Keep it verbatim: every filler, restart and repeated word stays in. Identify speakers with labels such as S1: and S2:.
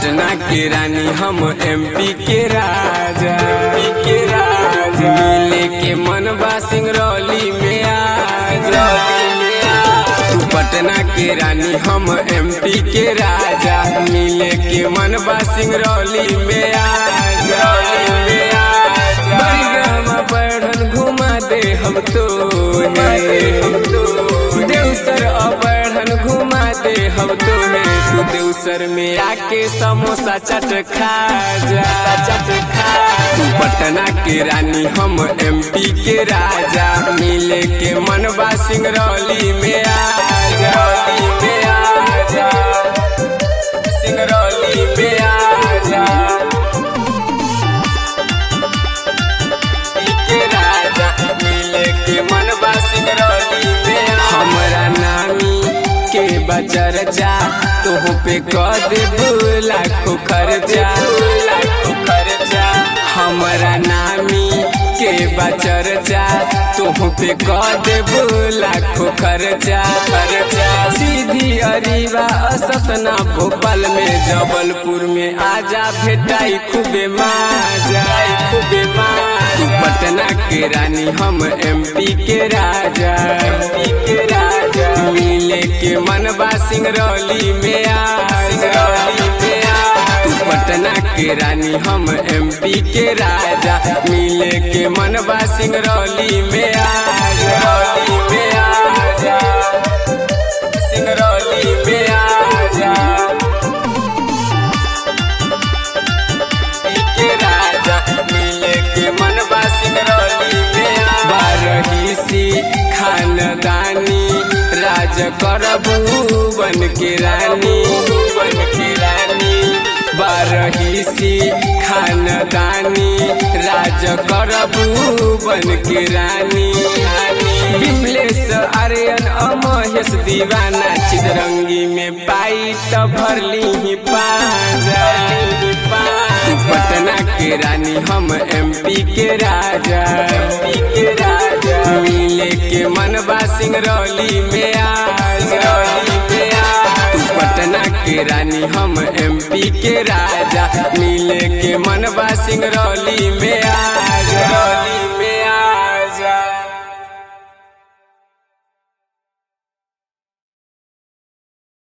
S1: पटना के रानी हम एमपी के राजा, एमपी के राजा मिले के मनबा सिंगरौली में आजा। तू पटना के रानी हम एमपी के राजा, मिले के मनबा सिंगरौली में आजा। बड़गमा बढ़न घुमा दे हम तो देवसर बढ़न घुमा दे हम तो तू देवसर में आके समोसा चट खा जा, चट खा। तू पटना के रानी हम एमपी के राजा, मिले के मनबा सिंगरौली में आजा, में आजा सिंगरौली में आजा। के राजा मिले के मनबा सिंगरौली में हमरा नामी के बचरचा तोह पे कर देबू लाखों खर्चा, लाखों खर्चा। हमरा नामी के बचरचा तोह पे कर देबू लाखों खर्चा, खर्चा। सीधी अरीवा असतना भोपाल में जबलपुर में आजा भेटाई खूबे माजा, खूबे माजा। पटना के रानी हम एमपी के राजा, एमपी के राजा मिले के मनबा सिंगरौली में आजा, में आ। तू पटना के रानी हम एमपी के राजा, मिले के मनबा सिंगरौली में आजा, में आजा सिंगरौली में आजा। के राजा मिले के मनबा सिंगरौली में बारही खानदानी राज करबू बन के रानी, बन के रानी। बारही खानदानी राज करबू बन के रानी, विमलेश आर्यन अमहेश दीवाना चितरंगी में पाई तो भरली ही पाजा। पटना के रानी हम एमपी के राजा, एमपी के राजा मिले के मनबा सिंगरौली में आजा, में आ। तू पटना के रानी हम एमपी के राजा, मिले के मनबा सिंगरौली में आजा।